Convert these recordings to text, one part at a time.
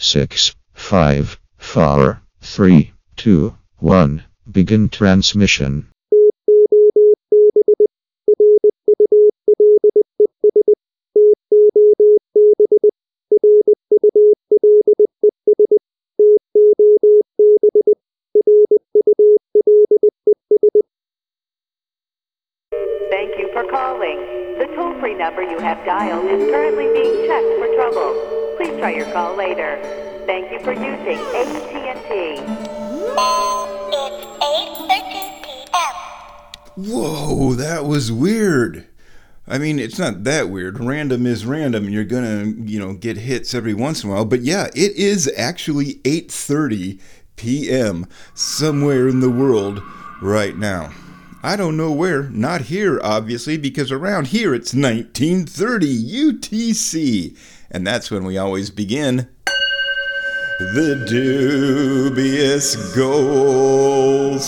6, 5, 4, 3, 2, 1. Begin transmission. Thank you for calling. The toll-free number you have dialed is currently being checked for trouble. Please try your call later. Thank you for using AT&T. It's 8:13 p.m. Whoa, that was weird. I mean, it's not that weird. Random is random, and you're gonna, get hits every once in a while. But yeah, it is actually 8:30 p.m. somewhere in the world right now. I don't know where. Not here, obviously, because around here it's 1930 UTC. And that's when we always begin the Dubious Goals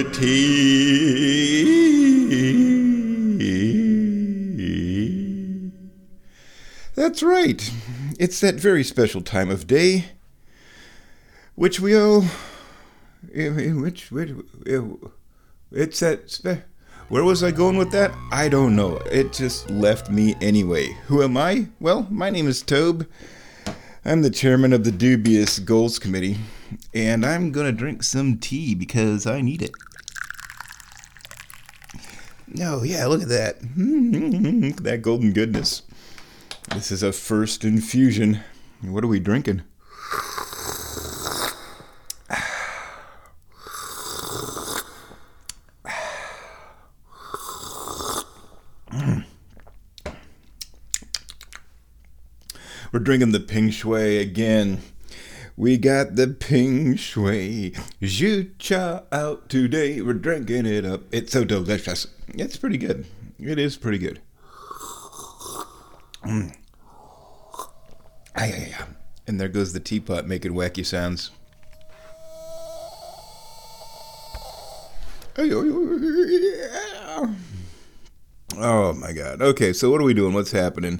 Committee. That's right. It's that very special time of day, which we all... It's that... Where was I going with that? I don't know. It just left me anyway. Who am I? Well, my name is Tobe. I'm the chairman of the Dubious Goals Committee, and I'm going to drink some tea because I need it. Oh, yeah, look at that. Look at that golden goodness. This is a first infusion. What are we drinking? We're drinking the Ping Shui again. We got the Ping Shui Zhucha out today. We're drinking it up. It's so delicious. It's pretty good. It is pretty good. And there goes the teapot making wacky sounds. Oh my God. Okay, so what are we doing? What's happening?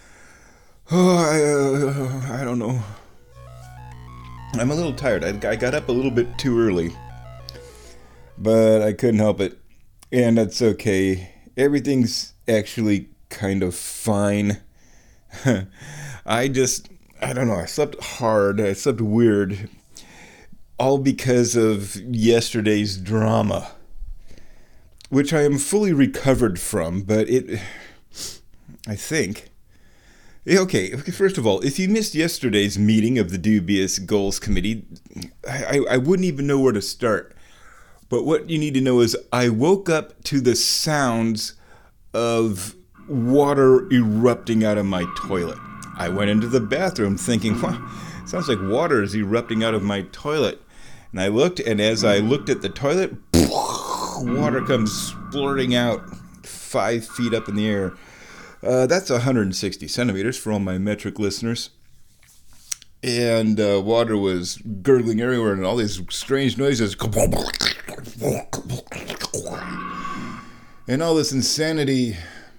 Oh, I don't know. I'm a little tired. I got up a little bit too early, but I couldn't help it, and that's okay. Everything's actually kind of fine. I don't know. I slept hard. I slept weird, all because of yesterday's drama, which I am fully recovered from, but I think... Okay, first of all, if you missed yesterday's meeting of the Dubious Goals Committee, I wouldn't even know where to start. But what you need to know is I woke up to the sounds of water erupting out of my toilet. I went into the bathroom thinking, wow, sounds like water is erupting out of my toilet. And I looked, and as I looked at the toilet, water comes splurting out 5 feet up in the air. That's 160 centimeters for all my metric listeners. And water was gurgling everywhere and all these strange noises. And all this insanity.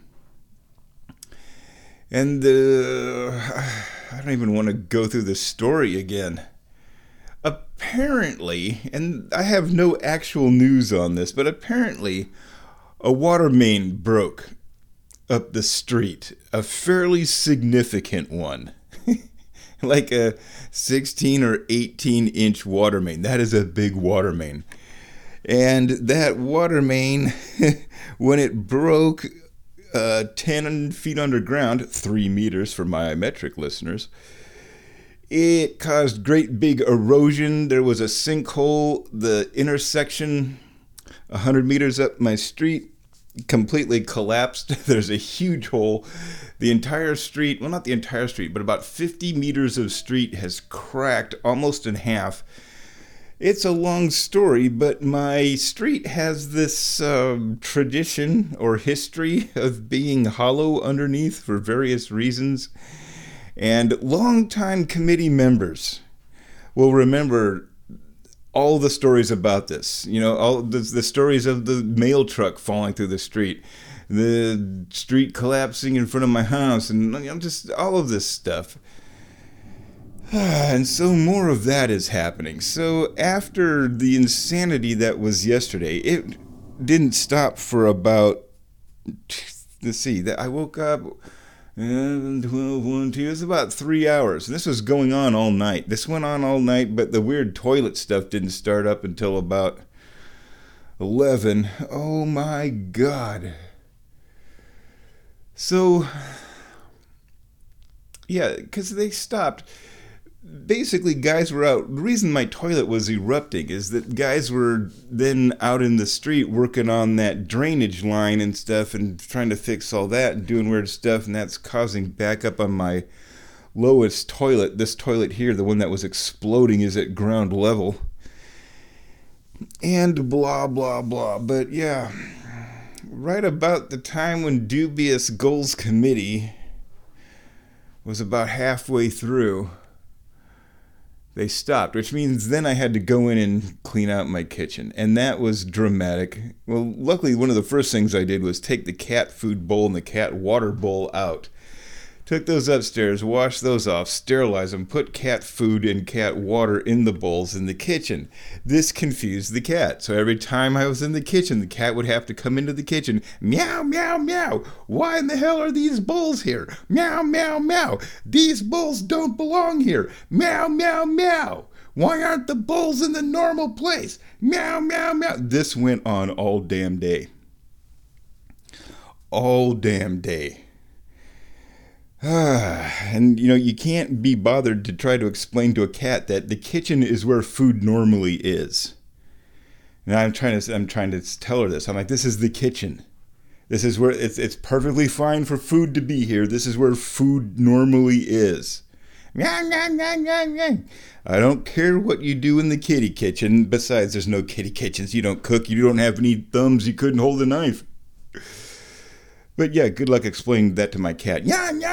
And I don't even want to go through the story again. Apparently, and I have no actual news on this, but apparently a water main broke up the street, a fairly significant one, like a 16 or 18 inch water main. That is a big water main. And that water main, when it broke 10 feet underground, 3 meters for my metric listeners, it caused great big erosion. There was a sinkhole. The intersection, 100 meters up my street, completely collapsed. There's a huge hole. The entire street, well, not the entire street, but about 50 meters of street has cracked almost in half. It's a long story, but my street has this tradition or history of being hollow underneath for various reasons. And longtime committee members will remember all the stories about this, all the stories of the mail truck falling through the street, the street collapsing in front of my house, and just all of this stuff. And so more of that is happening. So after the insanity that was yesterday, it didn't stop for about, let's see, that I woke up 12, 1, 2, it was about 3 hours. This was going on all night. This went on all night, but the weird toilet stuff didn't start up until about 11. Oh my God. So, yeah, because they stopped. Basically, guys were out. The reason my toilet was erupting is that guys were then out in the street working on that drainage line and stuff and trying to fix all that and doing weird stuff, and that's causing backup on my lowest toilet. This toilet here, the one that was exploding, is at ground level. And blah, blah, blah. But yeah, right about the time when Dubious Goals Committee was about halfway through, they stopped, which means then I had to go in and clean out my kitchen. And that was dramatic. Well, luckily, one of the first things I did was take the cat food bowl and the cat water bowl out. Took those upstairs, washed those off, sterilized them, put cat food and cat water in the bowls in the kitchen. This confused the cat. So every time I was in the kitchen, the cat would have to come into the kitchen. Meow, meow, meow. Why in the hell are these bowls here? Meow, meow, meow. These bowls don't belong here. Meow, meow, meow. Why aren't the bowls in the normal place? Meow, meow, meow. This went on all damn day. All damn day. And you know, you can't be bothered to try to explain to a cat that the kitchen is where food normally is. And I'm trying to tell her this. I'm like, this is the kitchen. This is where it's perfectly fine for food to be here. This is where food normally is. I don't care what you do in the kitty kitchen. Besides, there's no kitty kitchens. You don't cook. You don't have any thumbs. You couldn't hold a knife. But yeah, good luck explaining that to my cat.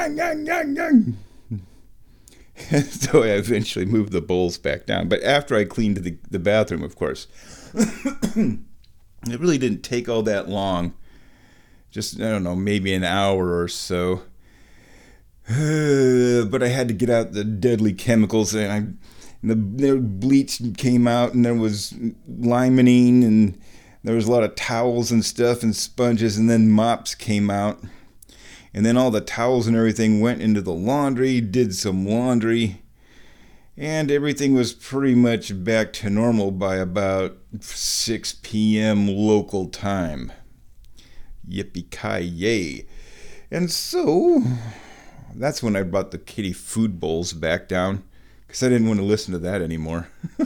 So I eventually moved the bowls back down. But after I cleaned the bathroom, of course. It really didn't take all that long. Just, I don't know, maybe an hour or so. But I had to get out the deadly chemicals, and the bleach came out, and there was limonene, and there was a lot of towels and stuff and sponges, and then mops came out. And then all the towels and everything went into the laundry, did some laundry, and everything was pretty much back to normal by about 6 p.m. local time. Yippee-ki-yay. And so, that's when I brought the kitty food bowls back down, because I didn't want to listen to that anymore.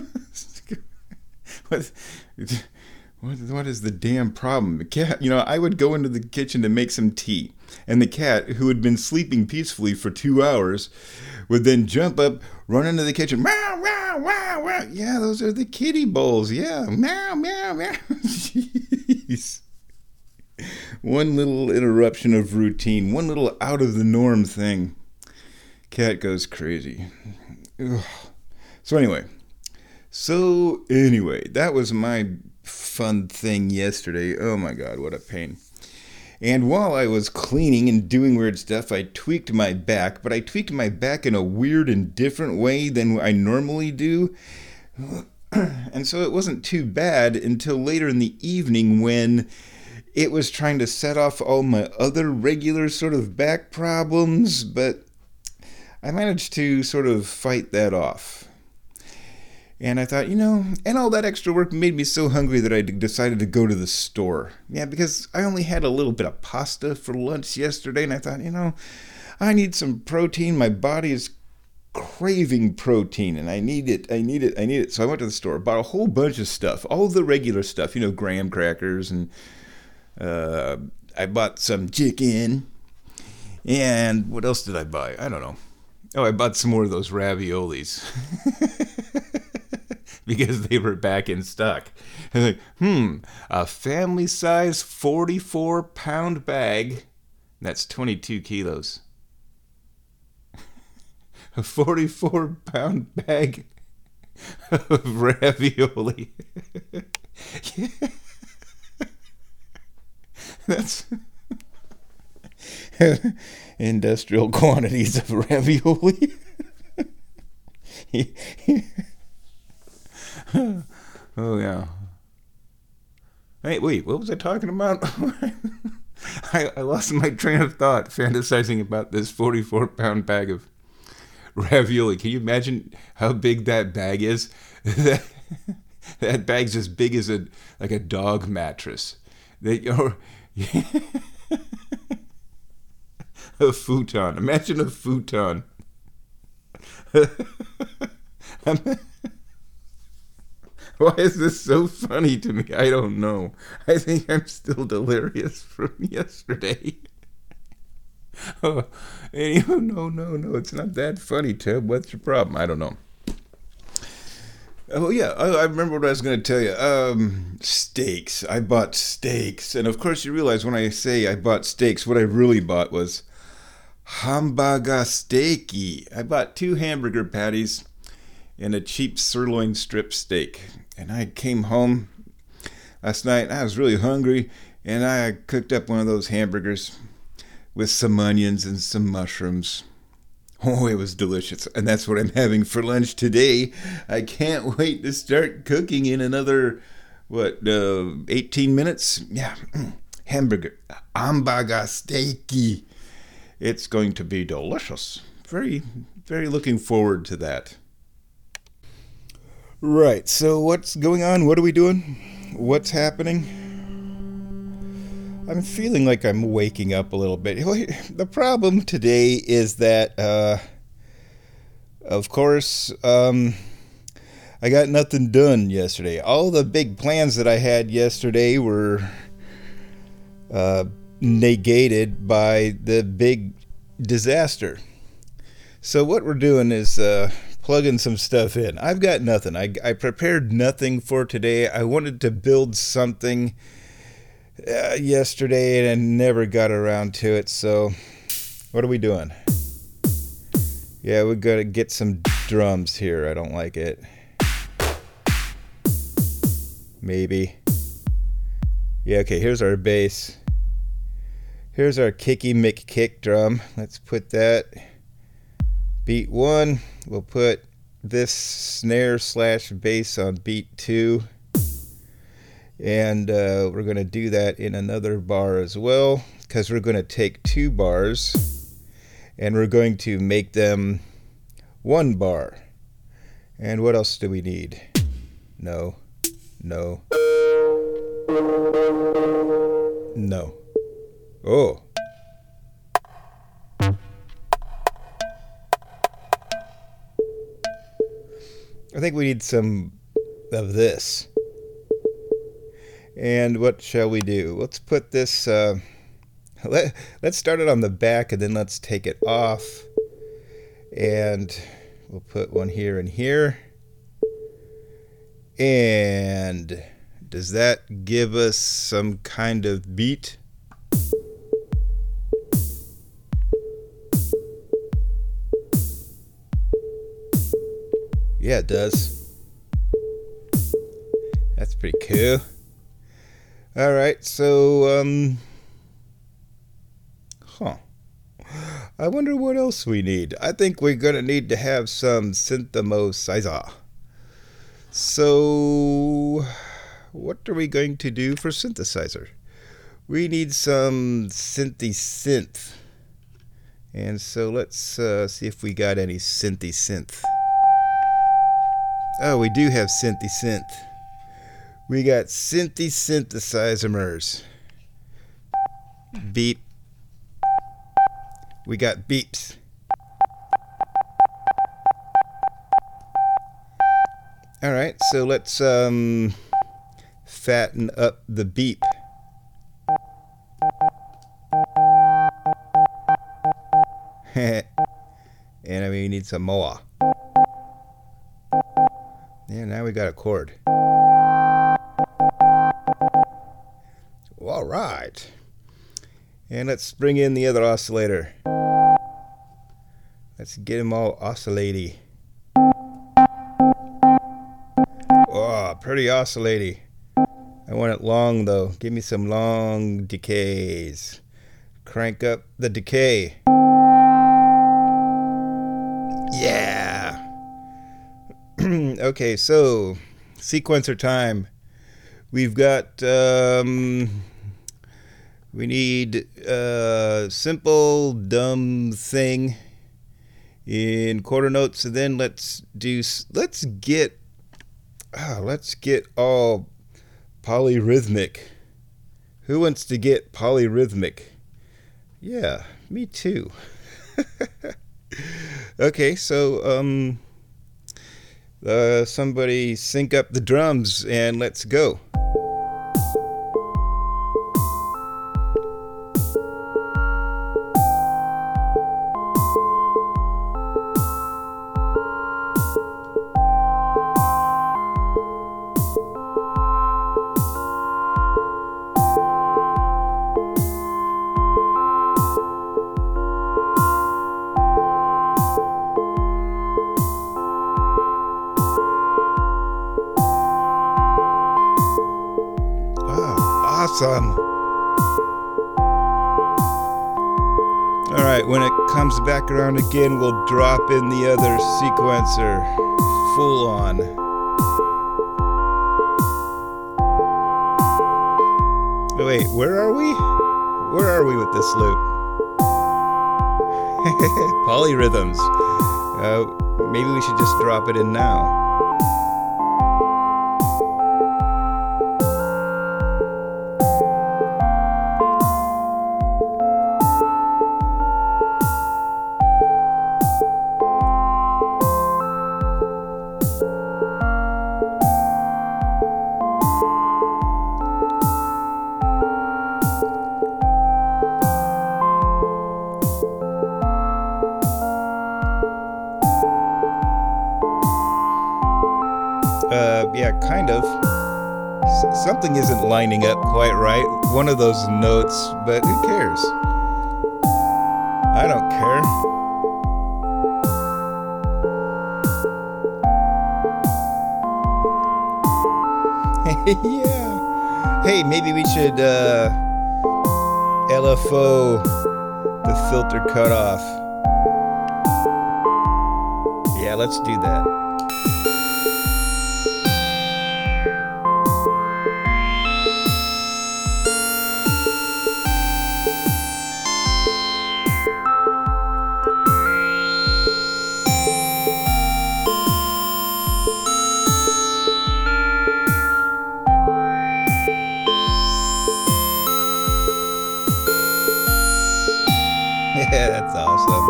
What is the damn problem? The cat, I would go into the kitchen to make some tea, and the cat, who had been sleeping peacefully for 2 hours, would then jump up, run into the kitchen, meow, meow, meow, meow. Yeah, those are the kitty bowls. Yeah, meow, meow, meow. Jeez. One little interruption of routine, one little out of the norm thing. Cat goes crazy. Ugh. So anyway, that was my fun thing yesterday. Oh my God, what a pain. And while I was cleaning and doing weird stuff, I tweaked my back, but I tweaked my back in a weird and different way than I normally do. And so it wasn't too bad until later in the evening when it was trying to set off all my other regular sort of back problems, but I managed to sort of fight that off. And I thought, and all that extra work made me so hungry that I decided to go to the store. Yeah, because I only had a little bit of pasta for lunch yesterday, and I thought, I need some protein. My body is craving protein, and I need it. So I went to the store, bought a whole bunch of stuff, all the regular stuff, graham crackers, and I bought some chicken. And what else did I buy? I don't know. Oh, I bought some more of those raviolis. Because they were back in stock. And a family size 44-pound bag. That's 22 kilos. A 44-pound bag of ravioli. Yeah. That's industrial quantities of ravioli. Oh, yeah. Hey, wait, what was I talking about? I lost my train of thought fantasizing about this 44-pound bag of ravioli. Can you imagine how big that bag is? That bag's as big as a dog mattress. Or a futon. Imagine a futon. Why is this so funny to me? I don't know. I think I'm still delirious from yesterday. Oh, no, it's not that funny, Ted. What's your problem? I don't know. Oh, yeah, I remember what I was going to tell you. Steaks. I bought steaks. And, of course, you realize when I say I bought steaks, what I really bought was hamburger steaky. I bought 2 hamburger patties and a cheap sirloin strip steak. And I came home last night, and I was really hungry, and I cooked up one of those hamburgers with some onions and some mushrooms. Oh, it was delicious, and that's what I'm having for lunch today. I can't wait to start cooking in another, 18 minutes? Yeah, hamburger steaky. It's going to be delicious. Very, very looking forward to that. Right, so what's going on? What are we doing? What's happening? I'm feeling like I'm waking up a little bit. The problem today is that, of course, I got nothing done yesterday. All the big plans that I had yesterday were negated by the big disaster. So what we're doing is plugging some stuff in. I've got nothing. I prepared nothing for today. I wanted to build something yesterday and I never got around to it. So what are we doing? Yeah, we got to get some drums here. I don't like it. Maybe. Yeah, okay, here's our bass. Here's our kicky McKick drum. Let's put that. Beat 1. We'll put this snare / bass on beat 2. And we're going to do that in another bar as well, because we're going to take 2 bars and we're going to make them 1 bar. And what else do we need? No. Oh. I think we need some of this. And what shall we do? Let's put this, let's start it on the back and then let's take it off. And we'll put one here and here. And does that give us some kind of beat? Yeah, it does. That's pretty cool. Alright, so, I wonder what else we need. I think we're going to need to have some synthesizer. So, what are we going to do for synthesizer? We need some synth. And so let's see if we got any synth. Oh, we do have synth. We got synthesizers. Beep. We got beeps. Alright, so let's fatten up the beep. And we need some more. Yeah, now we got a chord. All right. And let's bring in the other oscillator. Let's get them all oscillating. Oh, pretty oscillating. I want it long though. Give me some long decays. Crank up the decay. Yeah. Okay, so sequencer time. We've got we need a simple dumb thing in quarter notes, and then let's get all polyrhythmic. Who wants to get polyrhythmic? Yeah, me too. Okay, so somebody sync up the drums and let's go. Awesome. Alright, when it comes back around again, we'll drop in the other sequencer full on. Wait, where are we? Where are we with this loop? Polyrhythms. Maybe we should just drop it in now. Yeah, kind of. Something isn't lining up quite right. One of those notes, but who cares? I don't care. Yeah. Hey, maybe we should LFO the filter cutoff. Yeah, let's do that. Yeah, that's awesome.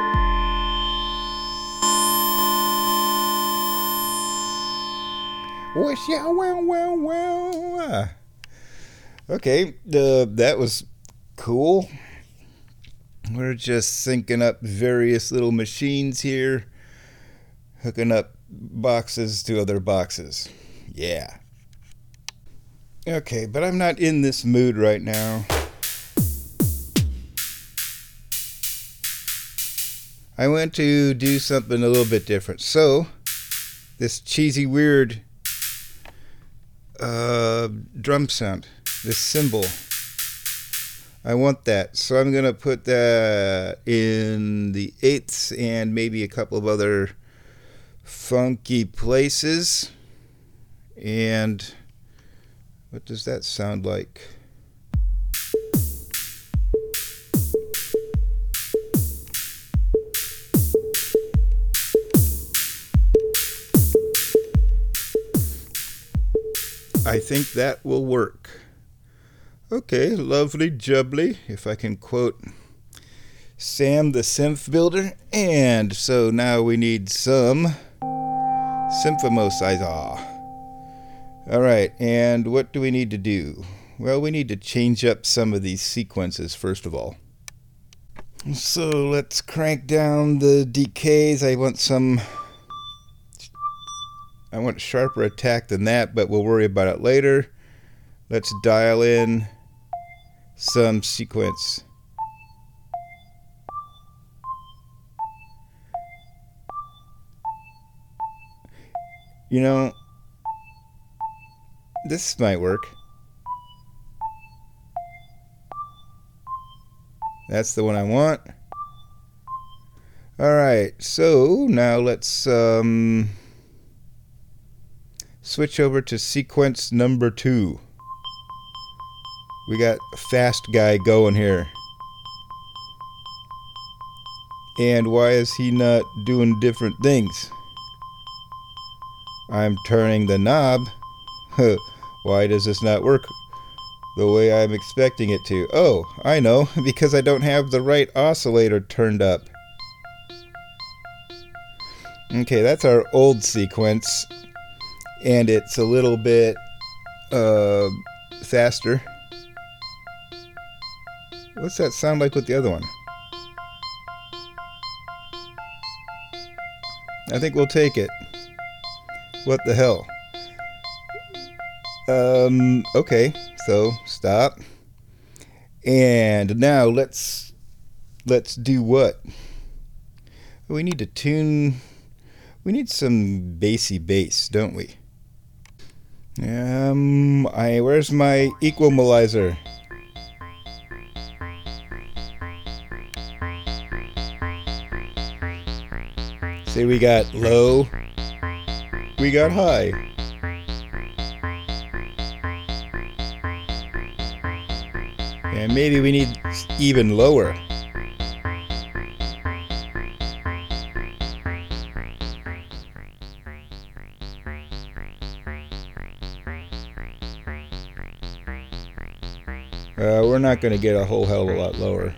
Wish ya well. Okay, that was cool. We're just syncing up various little machines here, hooking up boxes to other boxes. Yeah. Okay, but I'm not in this mood right now. I want to do something a little bit different. So, this cheesy, weird drum sound, this cymbal, I want that. So I'm going to put that in the eighths and maybe a couple of other funky places. And what does that sound like? I think that will work. Okay, lovely jubbly, if I can quote Sam the Synth Builder. And so now we need some Symphomosizer. Alright, and what do we need to do? Well, we need to change up some of these sequences first of all. So let's crank down the decays. I want sharper attack than that, but we'll worry about it later. Let's dial in some sequence. You know, this might work. That's the one I want. Alright, so now let's switch over to sequence number 2. We got a fast guy going here. And why is he not doing different things? I'm turning the knob. Why does this not work the way I'm expecting it to? Oh, I know, because I don't have the right oscillator turned up. Okay, that's our old sequence, and it's a little bit faster. What's that sound like with the other one? I think we'll take it. What the hell? Okay, so stop. And now let's do what? We need to tune. We need some bassy bass, don't we? Where's my equalizer? See, we got low, we got high. And maybe we need even lower. We're not going to get a whole hell of a lot lower.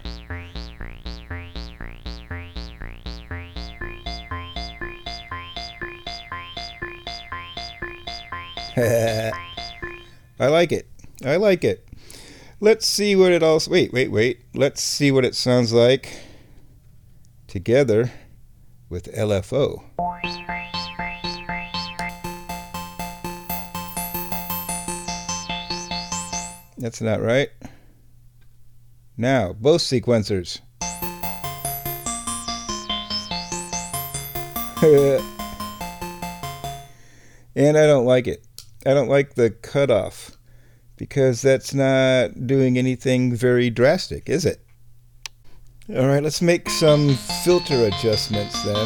I like it. I like it. Let's see what it also... Wait. Let's see what it sounds like together with LFO. That's not right. Now, both sequencers. And I don't like it. I don't like the cutoff, because that's not doing anything very drastic, is it? All right, let's make some filter adjustments then.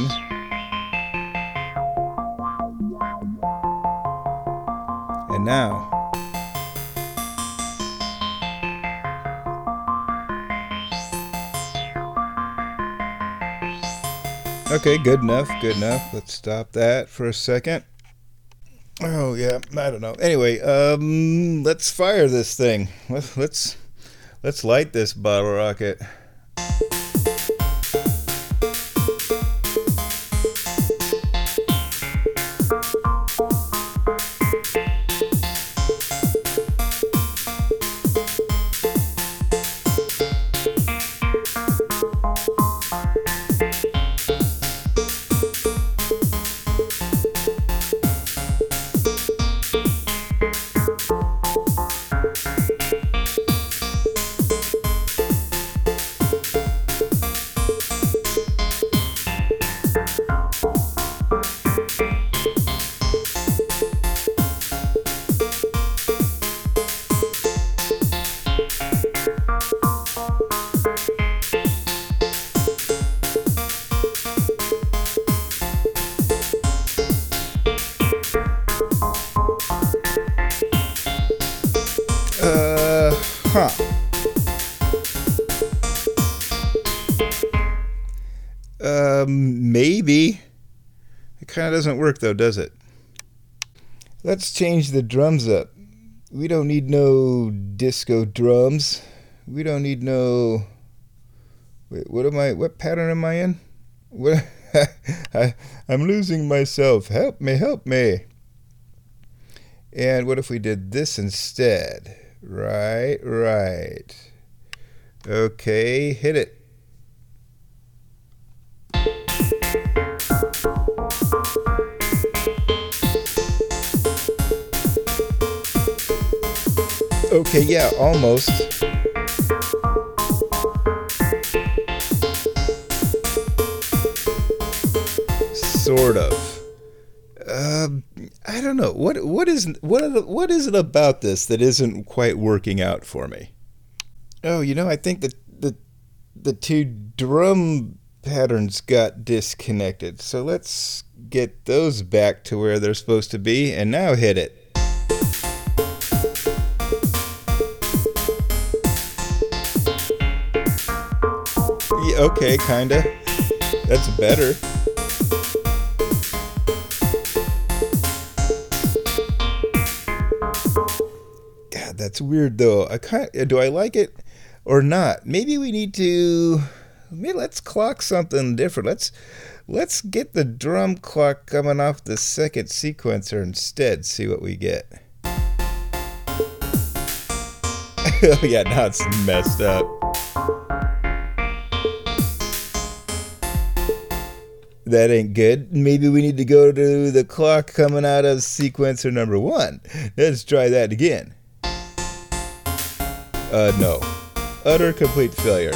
And now. Okay, good enough, good enough. Let's stop that for a second. Oh yeah, I don't know. Anyway, let's fire this thing. Let's light this bottle rocket. Maybe. It kind of doesn't work though, does it? Let's change the drums up. We don't need no disco drums. We don't need no... Wait, what pattern am I in? What? I'm losing myself. Help me, help me. And what if we did this instead? Right. Okay, hit it. Okay, yeah, almost. Sort of. I don't know. What is it about this that isn't quite working out for me? Oh, I think that the two drum patterns got disconnected. So let's get those back to where they're supposed to be, and now hit it. Yeah, okay, kinda. That's better. God, that's weird though. Do I like it or not? Maybe we need to. Let's clock something different. Let's get the drum clock coming off the second sequencer instead. See what we get. Oh yeah, now it's messed up. That ain't good. Maybe we need to go to the clock coming out of sequencer number 1. Let's try that again. No. Utter complete failure.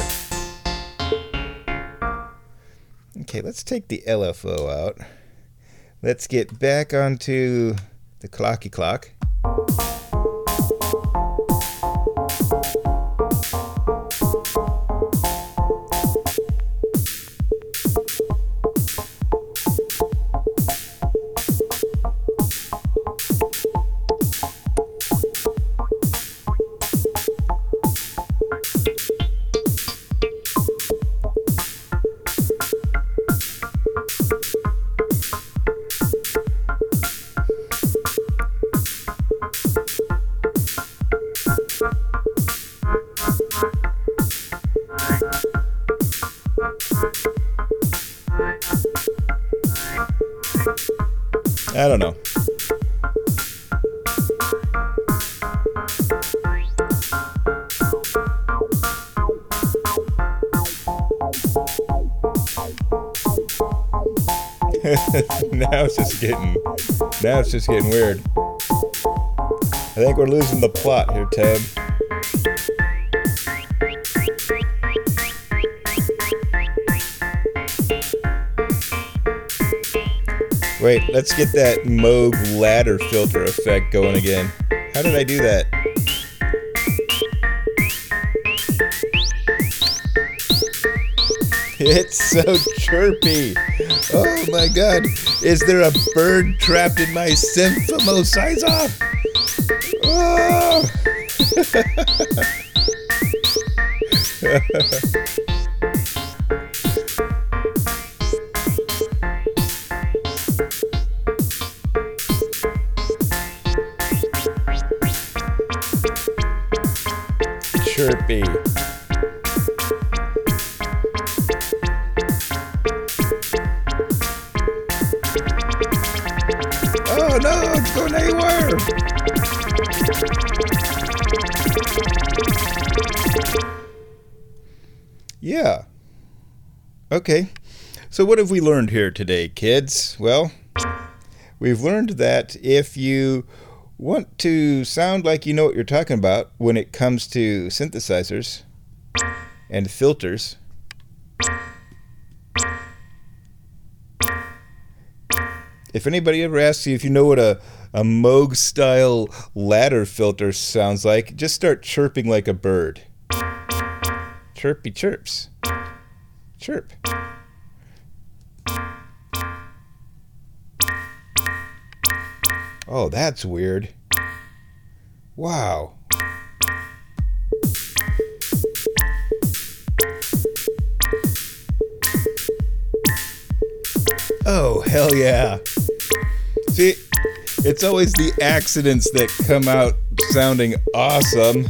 Okay, let's take the LFO out. Let's get back onto the clocky clock. I don't know. Now it's just getting weird. I think we're losing the plot here, Ted. Wait, let's get that Moog ladder filter effect going again. How did I do that? It's so chirpy. Oh my god. Is there a bird trapped in my synthesizer? Oh. Chirpy. Oh no, it's going anywhere. Yeah. Okay. So what have we learned here today, kids? Well, we've learned that if you want to sound like you know what you're talking about when it comes to synthesizers and filters, if anybody ever asks you if you know what a Moog style ladder filter sounds like, just start chirping like a bird. Chirpy chirps. Chirp. Oh, that's weird. Wow. Oh, hell yeah. See, it's always the accidents that come out sounding awesome.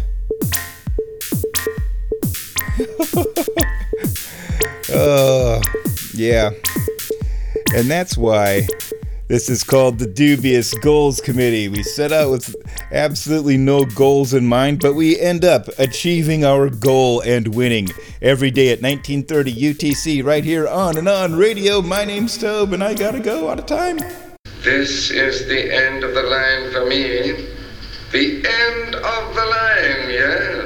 Yeah. And that's why this is called the Dubious Goals Committee. We set out with absolutely no goals in mind, but we end up achieving our goal and winning every day at 1930 UTC right here on and on radio. My name's Tobe, and I gotta go out of time. This is the end of the line for me. The end of the line, yes.